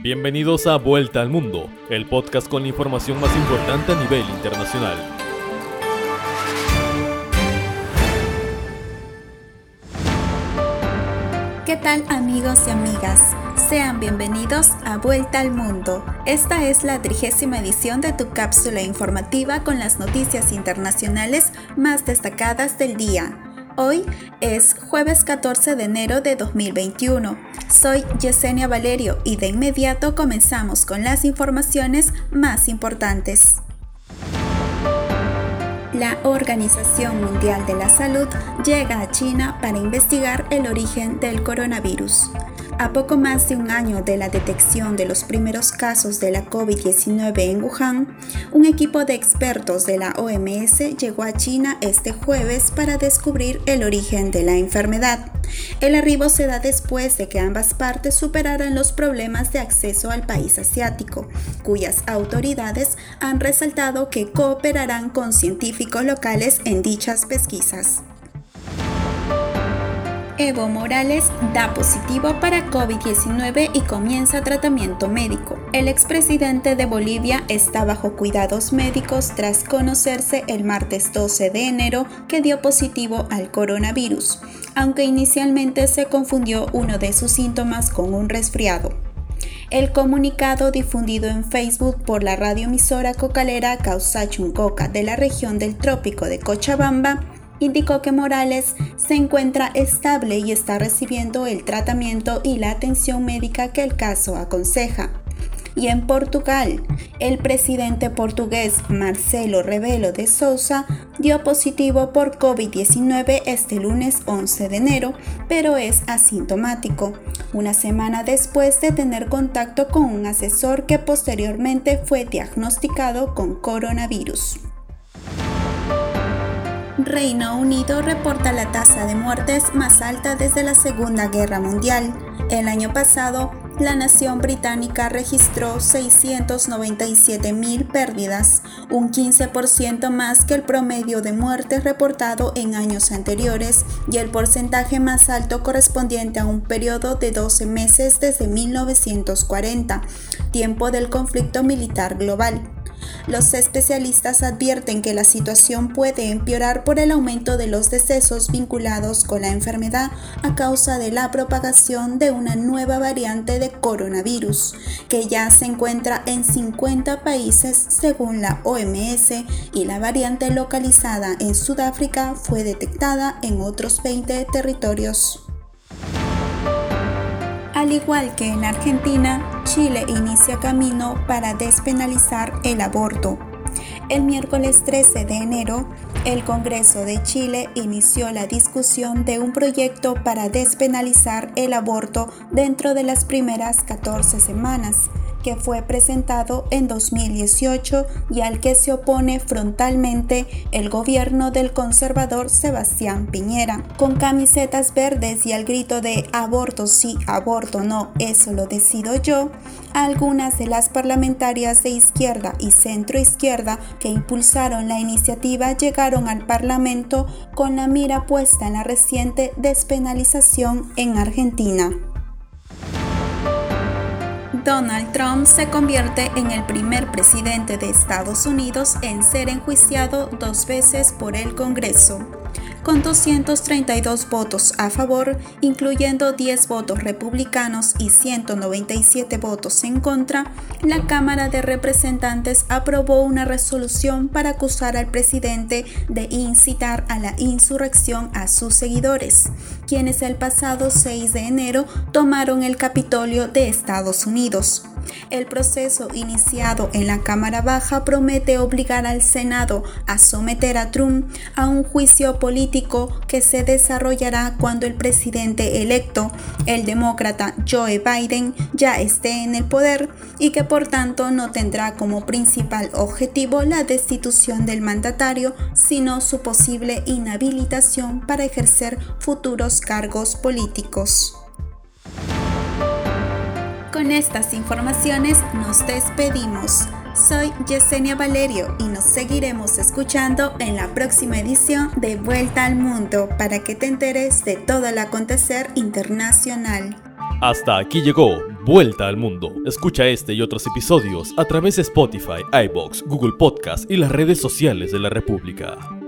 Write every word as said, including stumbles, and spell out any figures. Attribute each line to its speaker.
Speaker 1: Bienvenidos a Vuelta al Mundo, el podcast con la información más importante a nivel internacional.
Speaker 2: ¿Qué tal, amigos y amigas? Sean bienvenidos a Vuelta al Mundo. Esta es la trigésima edición de tu cápsula informativa con las noticias internacionales más destacadas del día. Hoy es jueves catorce de enero de dos mil veintiuno. Soy Yesenia Valerio y de inmediato comenzamos con las informaciones más importantes. La Organización Mundial de la Salud llega a China para investigar el origen del coronavirus. A poco más de un año de la detección de los primeros casos de la COVID diecinueve en Wuhan, un equipo de expertos de la O M S llegó a China este jueves para descubrir el origen de la enfermedad. El arribo se da después de que ambas partes superaran los problemas de acceso al país asiático, cuyas autoridades han resaltado que cooperarán con científicos locales en dichas pesquisas. Evo Morales da positivo para COVID diecinueve y comienza tratamiento médico. El expresidente de Bolivia está bajo cuidados médicos tras conocerse el martes doce de enero que dio positivo al coronavirus, aunque inicialmente se confundió uno de sus síntomas con un resfriado. El comunicado difundido en Facebook por la radioemisora cocalera Causachun Coca de la región del trópico de Cochabamba indicó que Morales se encuentra estable y está recibiendo el tratamiento y la atención médica que el caso aconseja. Y en Portugal, el presidente portugués Marcelo Rebelo de Sousa dio positivo por COVID diecinueve este lunes once de enero, pero es asintomático, una semana después de tener contacto con un asesor que posteriormente fue diagnosticado con coronavirus. Reino Unido reporta la tasa de muertes más alta desde la Segunda Guerra Mundial. El año pasado, la nación británica registró seiscientas noventa y siete mil pérdidas, un quince por ciento más que el promedio de muertes reportado en años anteriores y el porcentaje más alto correspondiente a un periodo de doce meses desde mil novecientos cuarenta, tiempo del conflicto militar global. Los especialistas advierten que la situación puede empeorar por el aumento de los decesos vinculados con la enfermedad a causa de la propagación de una nueva variante de coronavirus, que ya se encuentra en cincuenta países según la O M S, y la variante localizada en Sudáfrica fue detectada en otros veinte territorios. Al igual que en Argentina, Chile inicia camino para despenalizar el aborto. El miércoles trece de enero, el Congreso de Chile inició la discusión de un proyecto para despenalizar el aborto dentro de las primeras catorce semanas, que fue presentado en dos mil dieciocho y al que se opone frontalmente el gobierno del conservador Sebastián Piñera. Con camisetas verdes y al grito de aborto sí, aborto no, eso lo decido yo, algunas de las parlamentarias de izquierda y centroizquierda que impulsaron la iniciativa llegaron al Parlamento con la mira puesta en la reciente despenalización en Argentina. Donald Trump se convierte en el primer presidente de Estados Unidos en ser enjuiciado dos veces por el Congreso. Con doscientos treinta y dos votos a favor, incluyendo diez votos republicanos y ciento noventa y siete votos en contra, la Cámara de Representantes aprobó una resolución para acusar al presidente de incitar a la insurrección a sus seguidores, quienes el pasado seis de enero tomaron el Capitolio de Estados Unidos. El proceso iniciado en la Cámara Baja promete obligar al Senado a someter a Trump a un juicio político que se desarrollará cuando el presidente electo, el demócrata Joe Biden, ya esté en el poder y que por tanto no tendrá como principal objetivo la destitución del mandatario, sino su posible inhabilitación para ejercer futuros cargos políticos. Con estas informaciones nos despedimos. Soy Yesenia Valerio y nos seguiremos escuchando en la próxima edición de Vuelta al Mundo para que te enteres de todo el acontecer internacional.
Speaker 1: Hasta aquí llegó Vuelta al Mundo. Escucha este y otros episodios a través de Spotify, iVoox, Google Podcast y las redes sociales de la República.